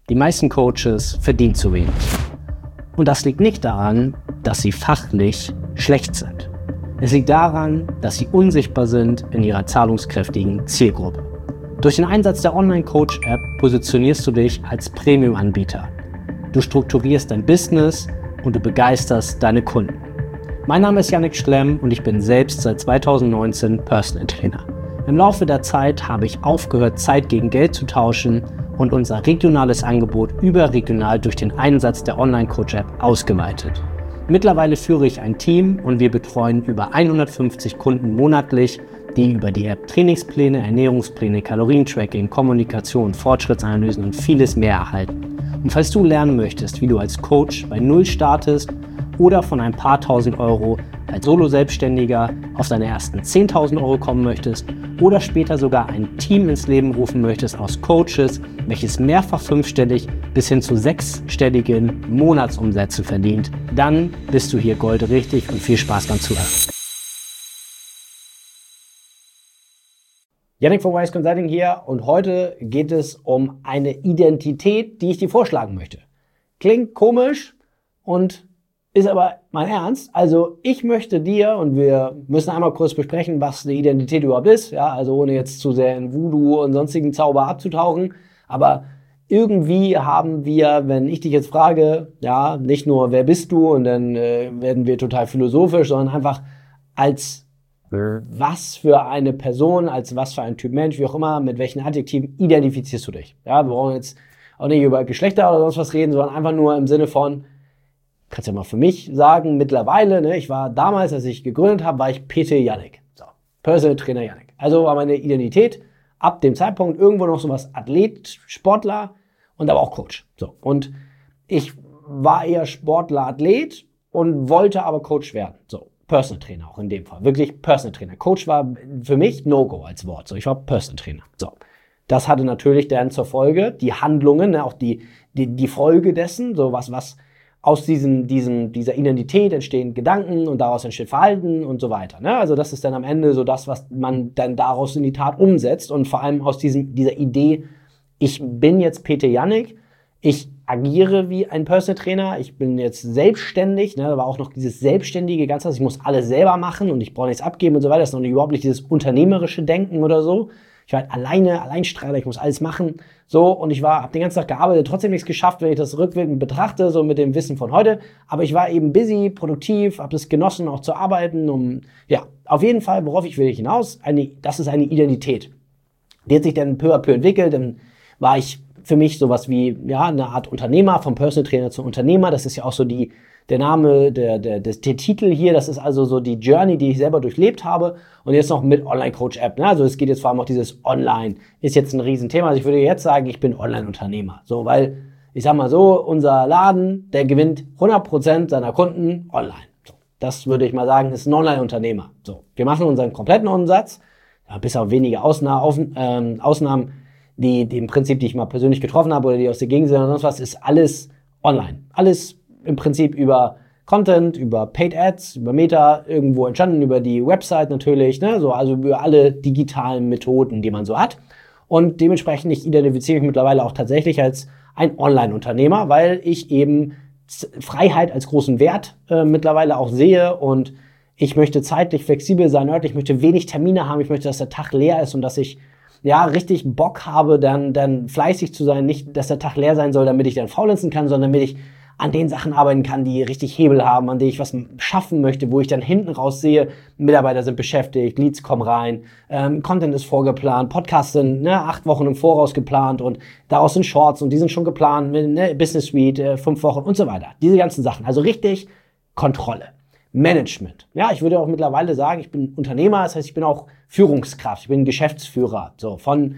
Die meisten Coaches verdienen zu wenig. Und das liegt nicht daran, dass sie fachlich schlecht sind. Es liegt daran, dass sie unsichtbar sind in ihrer zahlungskräftigen Zielgruppe. Durch den Einsatz der Online-Coach-App positionierst du dich als Premium-Anbieter. Du strukturierst dein Business und du begeisterst deine Kunden. Mein Name ist Yannick Schlemm und ich bin selbst seit 2019 Personal Trainer. Im Laufe der Zeit habe ich aufgehört, Zeit gegen Geld zu tauschen und unser regionales Angebot überregional durch den Einsatz der Online-Coach-App ausgeweitet. Mittlerweile führe ich ein Team und wir betreuen über 150 Kunden monatlich, die über die App Trainingspläne, Ernährungspläne, Kalorientracking, Kommunikation, Fortschrittsanalysen und vieles mehr erhalten. Und falls du lernen möchtest, wie du als Coach bei Null startest oder von ein paar tausend Euro als Solo-Selbstständiger auf deine ersten 10.000 Euro kommen möchtest oder später sogar ein Team ins Leben rufen möchtest aus Coaches, welches mehrfach fünfstellig bis hin zu sechsstelligen Monatsumsätze verdient, dann bist du hier goldrichtig und viel Spaß beim Zuhören. Yannick von Wise Consulting hier und heute geht es um eine Identität, die ich dir vorschlagen möchte. Klingt komisch und ist aber mein Ernst. Also ich möchte dir, und wir müssen einmal kurz besprechen, was eine Identität überhaupt ist, ja, also ohne jetzt zu sehr in Voodoo und sonstigen Zauber abzutauchen, aber irgendwie haben wir, wenn ich dich jetzt frage, ja, nicht nur wer bist du und dann werden wir total philosophisch, sondern einfach als was für eine Person, als was für ein Typ Mensch, wie auch immer, mit welchen Adjektiven identifizierst du dich? Ja, wir brauchen jetzt auch nicht über Geschlechter oder sonst was reden, sondern einfach nur im Sinne von, kannst ja mal für mich sagen, mittlerweile, ne, ich war damals, als ich gegründet habe, war ich PT Yannick. So, Personal Trainer Yannick. Also war meine Identität ab dem Zeitpunkt irgendwo noch sowas Athlet, Sportler und aber auch Coach. So, und ich war eher Sportler, Athlet und wollte aber Coach werden. So, Personal Trainer auch in dem Fall. Wirklich Personal Trainer. Coach war für mich No-Go als Wort. So, ich war Personal Trainer. So. Das hatte natürlich dann zur Folge die Handlungen, ne, auch die Folge dessen, so was aus dieser Identität entstehen Gedanken und daraus entsteht Verhalten und so weiter. Ne? Also das ist dann am Ende so das, was man dann daraus in die Tat umsetzt und vor allem aus dieser Idee, ich bin jetzt PT Yannick, ich agiere wie ein Personal Trainer, ich bin jetzt selbstständig, ne? Da war auch noch dieses selbstständige Ganze, ich muss alles selber machen und ich brauche nichts abgeben und so weiter, das ist noch überhaupt nicht dieses unternehmerische Denken oder so. Ich war halt Alleinstrahler, ich muss alles machen, so, und ich habe den ganzen Tag gearbeitet, trotzdem nichts geschafft, wenn ich das rückwirkend betrachte, so mit dem Wissen von heute, aber ich war eben busy, produktiv, habe es genossen, auch zu arbeiten, auf jeden Fall, worauf ich will hinaus, das ist eine Identität. Die hat sich dann peu à peu entwickelt, dann war ich für mich sowas wie, ja, eine Art Unternehmer, vom Personal Trainer zum Unternehmer, das ist ja auch so der Name, der Titel hier, das ist also so die Journey, die ich selber durchlebt habe und jetzt noch mit Online-Coach-App. Ne? Also es geht jetzt vor allem auch dieses Online, ist jetzt ein Riesenthema. Also ich würde jetzt sagen, ich bin Online-Unternehmer. So, weil, ich sag mal so, unser Laden, der gewinnt 100% seiner Kunden online. So, das würde ich mal sagen, ist ein Online-Unternehmer. So, wir machen unseren kompletten Umsatz, ja, bis auf wenige Ausnahmen, die im Prinzip, die ich mal persönlich getroffen habe oder die aus der Gegend sind oder sonst was, ist alles online. Alles im Prinzip über Content, über Paid Ads, über Meta, irgendwo entstanden, über die Website natürlich, ne? So, also über alle digitalen Methoden, die man so hat. Und dementsprechend, ich identifiziere mich mittlerweile auch tatsächlich als ein Online-Unternehmer, weil ich eben Freiheit als großen Wert mittlerweile auch sehe und ich möchte zeitlich flexibel sein, örtlich, ich möchte wenig Termine haben, ich möchte, dass der Tag leer ist und dass ich ja richtig Bock habe, dann fleißig zu sein, nicht, dass der Tag leer sein soll, damit ich dann faulenzen kann, sondern damit ich an den Sachen arbeiten kann, die richtig Hebel haben, an denen ich was schaffen möchte, wo ich dann hinten raus sehe, Mitarbeiter sind beschäftigt, Leads kommen rein, Content ist vorgeplant, Podcasts sind 8 Wochen im Voraus geplant und daraus sind Shorts und die sind schon geplant, Business Suite, 5 Wochen und so weiter. Diese ganzen Sachen, also richtig Kontrolle. Management. Ja, ich würde auch mittlerweile sagen, ich bin Unternehmer, das heißt, ich bin auch Führungskraft, ich bin Geschäftsführer. So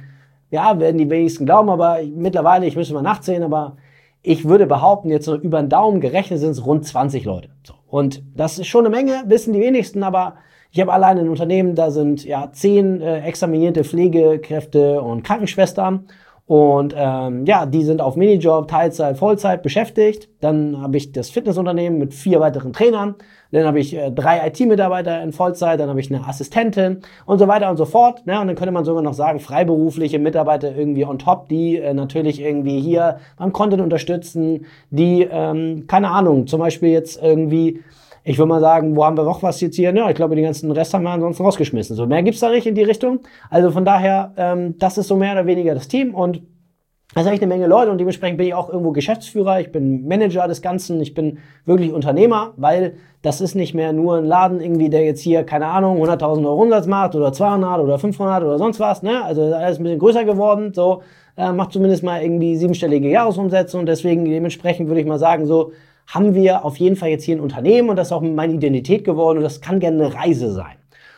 werden die wenigsten glauben, aber mittlerweile, ich müsste mal nachzählen, aber ich würde behaupten, jetzt so über den Daumen gerechnet sind es rund 20 Leute. So. Und das ist schon eine Menge, wissen die wenigsten, aber ich habe alleine ein Unternehmen, da sind 10 examinierte Pflegekräfte und Krankenschwestern Und die sind auf Minijob, Teilzeit, Vollzeit beschäftigt. Dann habe ich das Fitnessunternehmen mit 4 weiteren Trainern. Dann habe ich 3 IT-Mitarbeiter in Vollzeit. Dann habe ich eine Assistentin und so weiter und so fort. Ne? Und dann könnte man sogar noch sagen, freiberufliche Mitarbeiter irgendwie on top, die natürlich irgendwie hier beim Content unterstützen, die, keine Ahnung, zum Beispiel jetzt irgendwie, ich würde mal sagen, wo haben wir noch was jetzt hier? Ja, ich glaube, den ganzen Rest haben wir ansonsten rausgeschmissen. So mehr gibt's da nicht in die Richtung. Also von daher, das ist so mehr oder weniger das Team und das ist eigentlich eine Menge Leute und dementsprechend bin ich auch irgendwo Geschäftsführer, ich bin Manager des Ganzen, ich bin wirklich Unternehmer, weil das ist nicht mehr nur ein Laden irgendwie, der jetzt hier, keine Ahnung, 100.000 Euro Umsatz macht oder 200 oder 500 oder sonst was, ne? Also ist alles ein bisschen größer geworden, so, macht zumindest mal irgendwie 7-stellige Jahresumsätze und deswegen dementsprechend würde ich mal sagen, so, haben wir auf jeden Fall jetzt hier ein Unternehmen und das ist auch meine Identität geworden und das kann gerne eine Reise sein.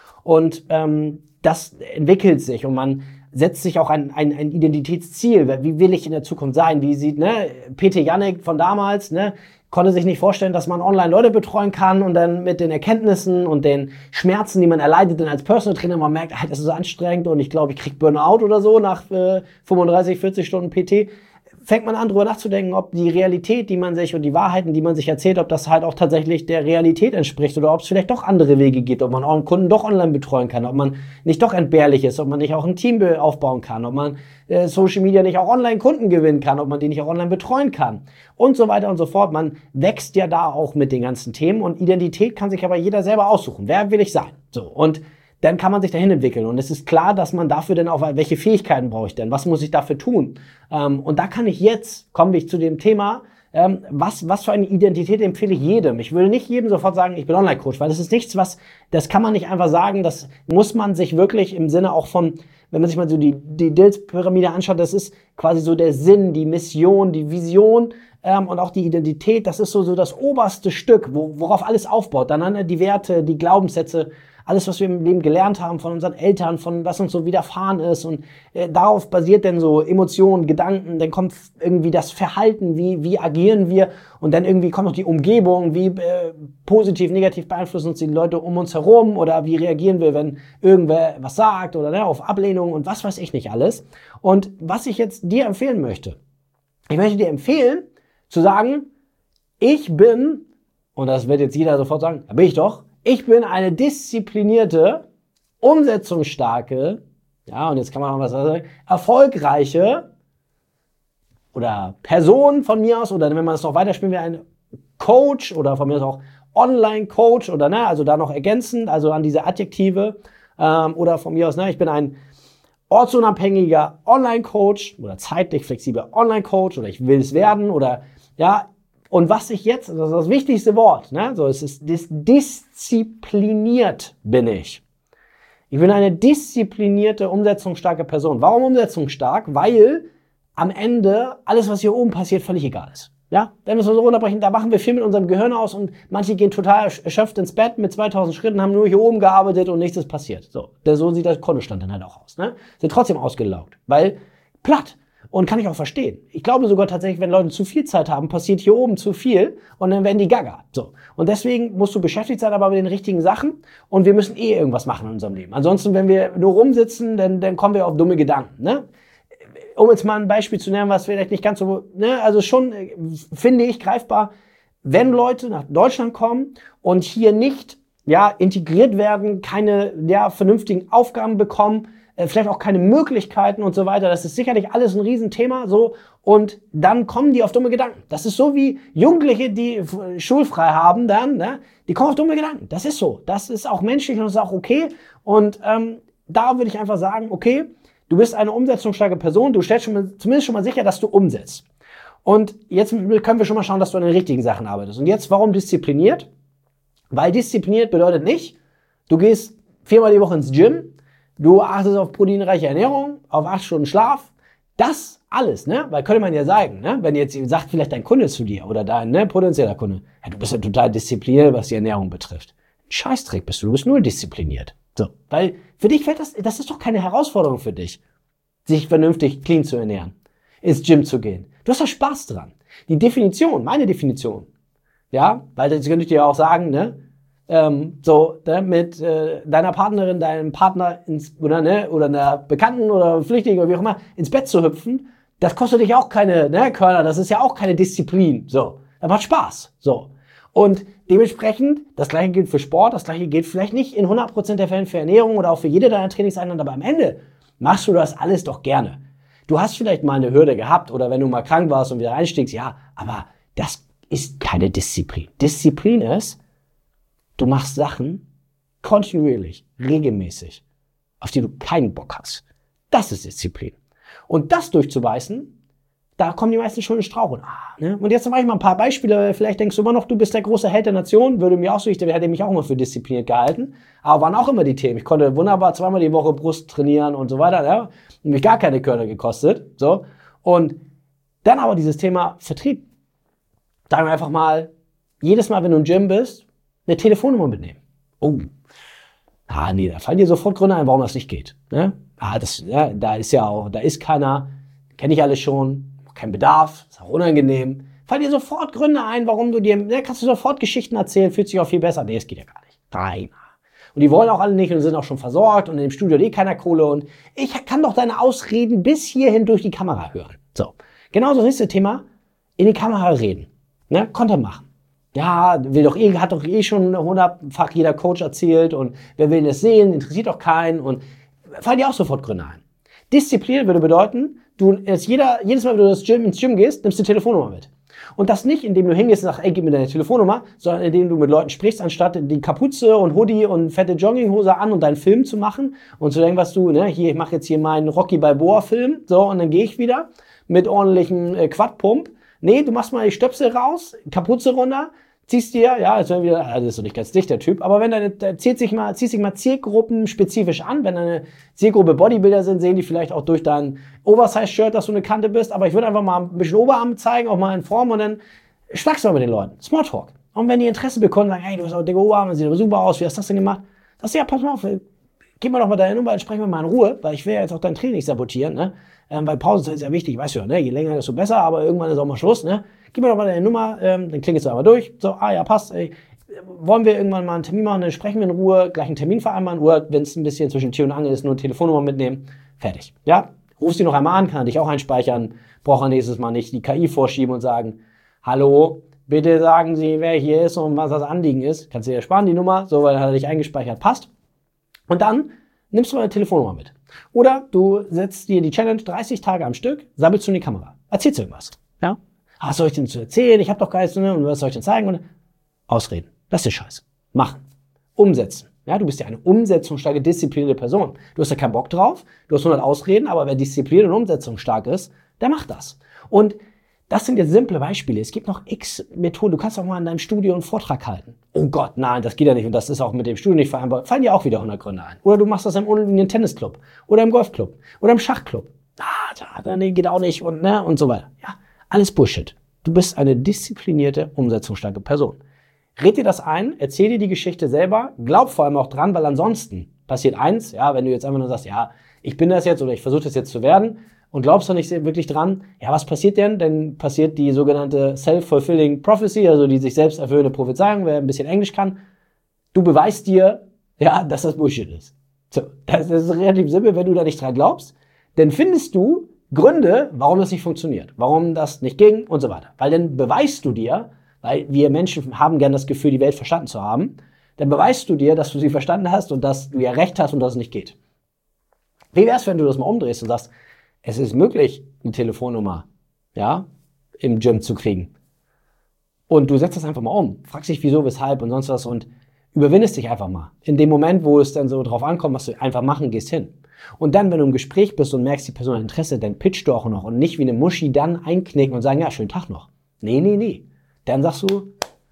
Und das entwickelt sich und man setzt sich auch ein Identitätsziel. Wie will ich in der Zukunft sein? Wie sieht, Peter Jannek von damals, konnte sich nicht vorstellen, dass man online Leute betreuen kann und dann mit den Erkenntnissen und den Schmerzen, die man erleidet dann als Personal Trainer, man merkt, das ist so anstrengend und ich glaube, ich krieg Burnout oder so nach 35, 40 Stunden PT. Fängt man an, drüber nachzudenken, ob die Realität, die man sich und die Wahrheiten, die man sich erzählt, ob das halt auch tatsächlich der Realität entspricht oder ob es vielleicht doch andere Wege gibt, ob man auch einen Kunden doch online betreuen kann, ob man nicht doch entbehrlich ist, ob man nicht auch ein Team aufbauen kann, ob man Social Media nicht auch online Kunden gewinnen kann, ob man die nicht auch online betreuen kann und so weiter und so fort. Man wächst ja da auch mit den ganzen Themen und Identität kann sich aber jeder selber aussuchen. Wer will ich sein? So, und dann kann man sich dahin entwickeln. Und es ist klar, dass man dafür dann auch, welche Fähigkeiten brauche ich denn? Was muss ich dafür tun? Und da kann ich jetzt, komme ich zu dem Thema, was für eine Identität empfehle ich jedem? Ich will nicht jedem sofort sagen, ich bin Online-Coach, weil das ist nichts, das kann man nicht einfach sagen, das muss man sich wirklich im Sinne auch von, wenn man sich mal so die Dills-Pyramide anschaut, das ist quasi so der Sinn, die Mission, die Vision, und auch die Identität, das ist so das oberste Stück, worauf alles aufbaut. Dann die Werte, die Glaubenssätze, alles, was wir im Leben gelernt haben von unseren Eltern, von was uns so widerfahren ist und darauf basiert dann so Emotionen, Gedanken, dann kommt irgendwie das Verhalten, wie agieren wir und dann irgendwie kommt noch die Umgebung, wie positiv, negativ beeinflussen uns die Leute um uns herum oder wie reagieren wir, wenn irgendwer was sagt oder auf Ablehnung und was weiß ich nicht alles. Und was ich jetzt dir empfehlen möchte, ich möchte dir empfehlen zu sagen, ich bin, und das wird jetzt jeder sofort sagen, da bin ich doch, ich bin eine disziplinierte, umsetzungsstarke, ja, und jetzt kann man noch was sagen, erfolgreiche oder Person von mir aus, oder wenn man es noch weiterspielen will, ein Coach oder von mir aus auch Online-Coach oder, also da noch ergänzend, also an diese Adjektive, oder von mir aus, ich bin ein ortsunabhängiger Online-Coach oder zeitlich flexibler Online-Coach oder ich will es werden oder, ja, und was ich jetzt, das ist das wichtigste Wort, es ist diszipliniert bin ich. Ich bin eine disziplinierte, umsetzungsstarke Person. Warum umsetzungsstark? Weil am Ende alles, was hier oben passiert, völlig egal ist. Ja, wenn wir es so runterbrechen, da machen wir viel mit unserem Gehirn aus und manche gehen total erschöpft ins Bett mit 2000 Schritten, haben nur hier oben gearbeitet und nichts ist passiert. So sieht der Kontostand dann halt auch aus. Sind trotzdem ausgelaugt, weil platt. Und kann ich auch verstehen. Ich glaube sogar tatsächlich, wenn Leute zu viel Zeit haben, passiert hier oben zu viel und dann werden die gaga. So. Und deswegen musst du beschäftigt sein, aber mit den richtigen Sachen und wir müssen irgendwas machen in unserem Leben. Ansonsten, wenn wir nur rumsitzen, dann kommen wir auf dumme Gedanken. Um jetzt mal ein Beispiel zu nennen, was vielleicht nicht ganz so, also schon, finde ich, greifbar, wenn Leute nach Deutschland kommen und hier nicht, integriert werden, keine, vernünftigen Aufgaben bekommen, vielleicht auch keine Möglichkeiten und so weiter. Das ist sicherlich alles ein Riesenthema, so. Und dann kommen die auf dumme Gedanken. Das ist so wie Jugendliche, die schulfrei haben dann, die kommen auf dumme Gedanken. Das ist so. Das ist auch menschlich und das ist auch okay. Und da würde ich einfach sagen, okay, du bist eine umsetzungsstarke Person. Du stellst zumindest schon mal sicher, dass du umsetzt. Und jetzt können wir schon mal schauen, dass du an den richtigen Sachen arbeitest. Und jetzt, warum diszipliniert? Weil diszipliniert bedeutet nicht, du gehst 4-mal die Woche ins Gym, du achtest auf proteinreiche Ernährung, auf 8 Stunden Schlaf. Das alles, Weil könnte man ja sagen, wenn jetzt sagt vielleicht dein Kunde zu dir oder dein potenzieller Kunde, du bist ja total diszipliniert, was die Ernährung betrifft. Ein Scheißdreck bist du bist null diszipliniert. So, weil für dich fällt das ist doch keine Herausforderung für dich, sich vernünftig clean zu ernähren, ins Gym zu gehen. Du hast doch Spaß dran. Die Definition, meine Definition, weil das könnte ich dir auch sagen, mit deiner Partnerin, deinem Partner oder einer Bekannten oder Flüchtigen oder wie auch immer ins Bett zu hüpfen Das kostet dich auch keine Körner, das ist ja auch keine Disziplin. So, das macht Spaß. So. Und dementsprechend, das gleiche gilt für Sport, das gleiche gilt vielleicht nicht in 100% der Fällen für Ernährung oder auch für jede deiner Trainingseinheiten, aber am Ende machst du das alles doch gerne. Du hast vielleicht mal eine Hürde gehabt oder wenn du mal krank warst und wieder einstiegst, ja, aber das ist keine Disziplin. Disziplin ist, du machst Sachen kontinuierlich, regelmäßig, auf die du keinen Bock hast. Das ist Disziplin. Und das durchzubeißen, da kommen die meisten schon in Strauch. Und jetzt mache ich mal ein paar Beispiele. Vielleicht denkst du immer noch, du bist der große Held der Nation. Würde mir auch so, ich hätte mich auch immer für diszipliniert gehalten. Aber waren auch immer die Themen. Ich konnte wunderbar 2-mal die Woche Brust trainieren und so weiter. Ja? Und mich gar keine Körner gekostet. So. Und dann aber dieses Thema Vertrieb. Sagen wir einfach mal, jedes Mal, wenn du im Gym bist, eine Telefonnummer mitnehmen. Oh. Nee, da fallen dir sofort Gründe ein, warum das nicht geht. Ne? Da ist keiner, kenne ich alles schon, kein Bedarf, ist auch unangenehm. Fallen dir sofort Gründe ein, warum kannst du sofort Geschichten erzählen, fühlt sich auch viel besser. Nee, es geht ja gar nicht. Nein. Und die wollen auch alle nicht und sind auch schon versorgt und in dem Studio hat keiner Kohle und ich kann doch deine Ausreden bis hierhin durch die Kamera hören. So. Genauso ist das Thema, in die Kamera reden. Ne? Content machen. Ja, hat doch schon 100-fach jeder Coach erzählt und wer will das sehen, interessiert doch keinen und fallen dir auch sofort Gründe ein. Disziplin würde bedeuten, jedes Mal, wenn du ins Gym gehst, nimmst du die Telefonnummer mit. Und das nicht, indem du hingehst und sagst, ey, gib mir deine Telefonnummer, sondern indem du mit Leuten sprichst, anstatt die Kapuze und Hoodie und fette Jogginghose an und deinen Film zu machen und zu denken, ich mache jetzt hier meinen Rocky Balboa Film, so, und dann gehe ich wieder mit ordentlichem Quadpump. Nee, du machst mal die Stöpsel raus, Kapuze runter, ziehst dir, das ist doch nicht ganz dicht, der Typ, aber wenn ziehst dich mal Zielgruppen spezifisch an, wenn deine Zielgruppe Bodybuilder sind, sehen die vielleicht auch durch dein Oversize-Shirt, dass du eine Kante bist, aber ich würde einfach mal ein bisschen Oberarm zeigen, auch mal in Form und dann schnackst du mal mit den Leuten. Smalltalk. Und wenn die Interesse bekommen, sagen, hey, du hast auch dicke Oberarme, sieht aber super aus, wie hast du das denn gemacht? Sagst du, ja, pass mal auf, gib mir doch mal deine Nummer, dann sprechen wir mal in Ruhe, weil ich will ja jetzt auch dein Training nicht sabotieren, ne? Weil Pausenzeit ist ja wichtig, weißt du ja, ne? Je länger, desto besser, aber irgendwann ist auch mal Schluss, ne? Gib mir doch mal deine Nummer, dann klingelst du einmal durch. So, ja, passt. Wollen wir irgendwann mal einen Termin machen, dann sprechen wir in Ruhe, gleich einen Termin vereinbaren oder wenn es ein bisschen zwischen Tür und Angel ist, nur eine Telefonnummer mitnehmen. Fertig. Ja? Rufst die noch einmal an, kann dich auch einspeichern, braucht er nächstes Mal nicht die KI vorschieben und sagen, hallo, bitte sagen Sie, wer hier ist und was das Anliegen ist. Kannst du dir sparen, die Nummer, so, weil dann hat er dich eingespeichert, passt. Und dann nimmst du mal eine Telefonnummer mit. Oder du setzt dir die Challenge 30 Tage am Stück, sabbelst du in die Kamera. Erzählst du irgendwas. Ja? Was soll ich denn zu erzählen? Ich habe doch gar nichts, und was soll ich denn zeigen? Und Ausreden. Das ist Scheiß. Machen. Umsetzen. Ja, du bist ja eine umsetzungsstarke, disziplinierte Person. Du hast ja keinen Bock drauf, du hast 100 Ausreden, aber wer diszipliniert und umsetzungsstark ist, der macht das. Und das sind jetzt simple Beispiele. Es gibt noch x Methoden. Du kannst auch mal in deinem Studio einen Vortrag halten. Oh Gott, nein, das geht ja nicht und das ist auch mit dem Studio nicht vereinbar. Fallen dir auch wieder 100 Gründe ein. Oder du machst das im unliebenden Tennisclub oder im Golfclub oder im Schachclub. Nee, geht auch nicht und so weiter. Ja, alles Bullshit. Du bist eine disziplinierte, umsetzungsstarke Person. Red dir das ein, erzähl dir die Geschichte selber, glaub vor allem auch dran, weil ansonsten passiert eins, ja, wenn du jetzt einfach nur sagst, ja, ich bin das jetzt oder ich versuche das jetzt zu werden und glaubst doch nicht wirklich dran, ja, was passiert denn? Dann passiert die sogenannte Self-Fulfilling Prophecy, also die sich selbst erfüllende Prophezeiung, wer ein bisschen Englisch kann. Du beweist dir, ja, dass das Bullshit ist. So, das ist relativ simpel, wenn du da nicht dran glaubst, dann findest du Gründe, warum das nicht funktioniert, warum das nicht ging und so weiter. Weil dann beweist du dir, weil wir Menschen haben gern das Gefühl, die Welt verstanden zu haben, dann beweist du dir, dass du sie verstanden hast und dass du ja recht hast und dass es nicht geht. Wie wär's, wenn du das mal umdrehst und sagst, es ist möglich, eine Telefonnummer, ja, im Gym zu kriegen. Und du setzt das einfach mal um, fragst dich wieso, weshalb und sonst was und überwindest dich einfach mal. In dem Moment, wo es dann so drauf ankommt, was du einfach machen, gehst hin. Und dann, wenn du im Gespräch bist und merkst, die Person hat Interesse, dann pitchst du auch noch und nicht wie eine Muschi dann einknicken und sagen, ja, schönen Tag noch. Nee. Dann sagst du,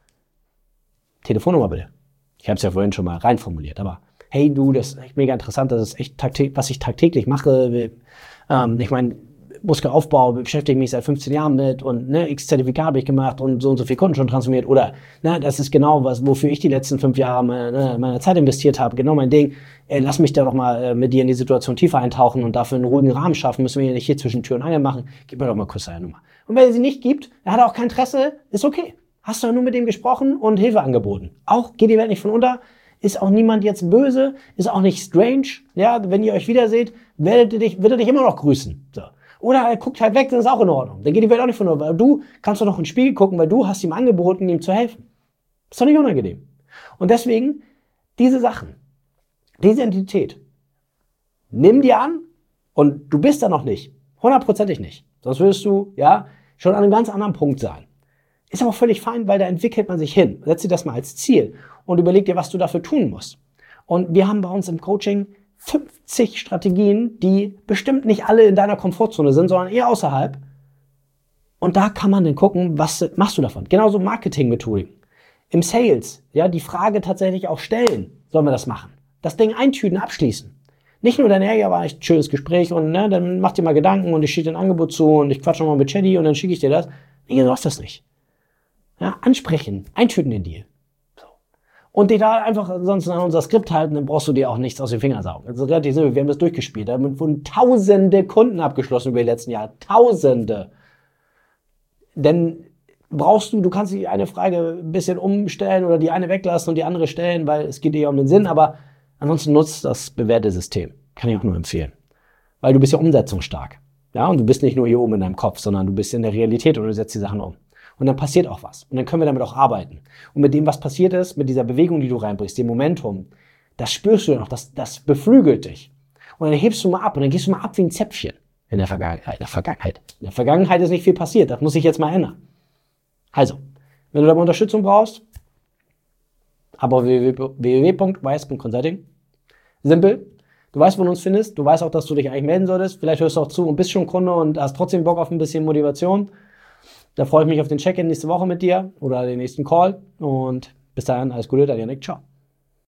Telefonnummer bitte. Ich habe es ja vorhin schon mal reinformuliert, aber hey du, das ist echt mega interessant, das ist echt was ich tagtäglich mache. Ich meine, Muskelaufbau beschäftige mich seit 15 Jahren mit und x Zertifikat habe ich gemacht und so viele Kunden schon transformiert oder das ist genau wofür ich die letzten 5 Jahre meine Zeit investiert habe, genau mein Ding. Lass mich da doch mal mit dir in die Situation tiefer eintauchen und dafür einen ruhigen Rahmen schaffen, müssen wir hier nicht hier zwischen Tür und Angel machen. Gib mir doch mal kurz deine Nummer. Und wenn er sie nicht gibt, er hat auch kein Interesse, ist okay. Hast du nur mit dem gesprochen und Hilfe angeboten. Auch geht die Welt nicht von unter, ist auch niemand jetzt böse, ist auch nicht strange. Ja, wenn ihr euch wiederseht, wird er dich immer noch grüßen. So. Oder er guckt halt weg, dann ist auch in Ordnung. Dann geht die Welt auch nicht von nur, weil du kannst doch noch in den Spiegel gucken, weil du hast ihm angeboten, ihm zu helfen. Ist doch nicht unangenehm. Und deswegen, diese Sachen, diese Identität, nimm dir an und du bist da noch nicht. 100%ig nicht. Sonst würdest du, ja, schon an einem ganz anderen Punkt sein. Ist aber völlig fein, weil da entwickelt man sich hin. Setz dir das mal als Ziel und überleg dir, was du dafür tun musst. Und wir haben bei uns im Coaching 50 Strategien, die bestimmt nicht alle in deiner Komfortzone sind, sondern eher außerhalb. Und da kann man dann gucken, was machst du davon. Genauso Marketingmethodik. Im Sales, ja, die Frage tatsächlich auch stellen, sollen wir das machen? Das Ding eintüten, abschließen. Nicht nur dann, ja, war echt ein schönes Gespräch und ne, dann mach dir mal Gedanken und ich schicke dir ein Angebot zu und ich quatsche nochmal mit Chatty und dann schicke ich dir das. Nee, du hast das nicht. Ja, ansprechen, eintüten den Deal. So. Und dich da einfach ansonsten an unser Skript halten, dann brauchst du dir auch nichts aus den Fingern saugen. Also relativ simpel, wir haben das durchgespielt. Damit wurden tausende Kunden abgeschlossen über die letzten Jahre. Tausende. Denn du kannst die eine Frage ein bisschen umstellen oder die eine weglassen und die andere stellen, weil es geht dir ja um den Sinn, aber ansonsten nutzt das bewährte System. Kann ich auch nur empfehlen. Weil du bist ja umsetzungsstark. Ja, und du bist nicht nur hier oben in deinem Kopf, sondern du bist in der Realität und du setzt die Sachen um. Und dann passiert auch was. Und dann können wir damit auch arbeiten. Und mit dem, was passiert ist, mit dieser Bewegung, die du reinbringst, dem Momentum, das spürst du ja noch, das beflügelt dich. Und dann hebst du mal ab und dann gehst du mal ab wie ein Zäpfchen in der Vergangenheit. In der Vergangenheit ist nicht viel passiert. Das muss sich jetzt mal ändern. Also, wenn du da Unterstützung brauchst, aber www.wise.consulting. Simpel. Du weißt, wo du uns findest. Du weißt auch, dass du dich eigentlich melden solltest. Vielleicht hörst du auch zu und bist schon Kunde und hast trotzdem Bock auf ein bisschen Motivation. Da freue ich mich auf den Check-in nächste Woche mit dir oder den nächsten Call. Und bis dahin, alles Gute, dein Janik. Ciao.